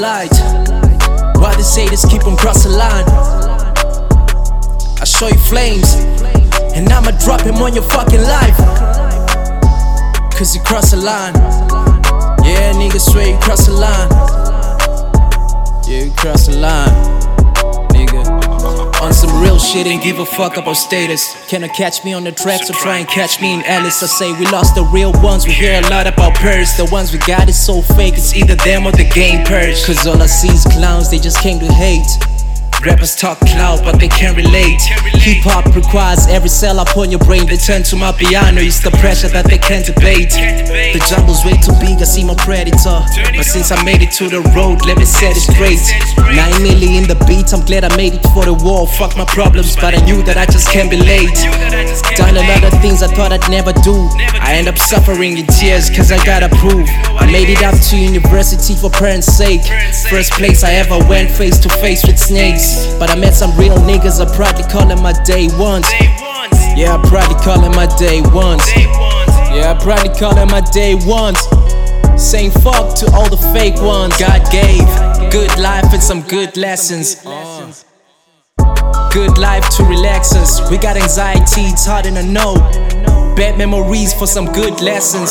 light. Why these haters keep on crossing the line? I show you flames, and I'ma drop him on your fucking life. Cause you cross the line. Yeah, niggas swear you cross the line. Yeah, you cross the line, nigga. On some real shit, ain't give a fuck about status. Cannot catch me on the track, so try and catch me in Alice. I say we lost the real ones, we hear a lot about purrs. The ones we got is so fake, it's either them or the game purge. Cause all I see is clowns, they just came to hate. Rappers talk cloud, but they can't relate. Hip-hop requires every cell up on your brain. They turn to my piano, it's the pressure that they can't debate. The jungle's way too big, I see my predator. But since I made it to the road, let me set it straight. 9 million in the beat, I'm glad I made it for the war. Fuck my problems, but I knew that I just can't be late. Done a lot of things I thought I'd never do. I end up suffering in tears, cause I gotta prove I made it up to university for parents' sake. First place I ever went face to face with snakes. But I met some real niggas, I proudly call them my day ones. Yeah, I proudly call them my day ones. Yeah, I proudly call them my day ones. Saying fuck to all the fake ones. God gave good life and some good lessons. Good life to relax us. We got anxiety, it's hard to know. Bad memories for some good lessons.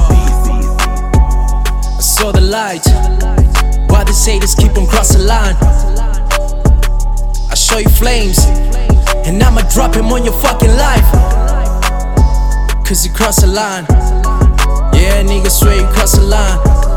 I saw the light. Why these haters keep on crossing the line? I show you flames, and I'ma drop him on your fucking life. Cause you cross the line. Yeah, niggas swear you cross the line.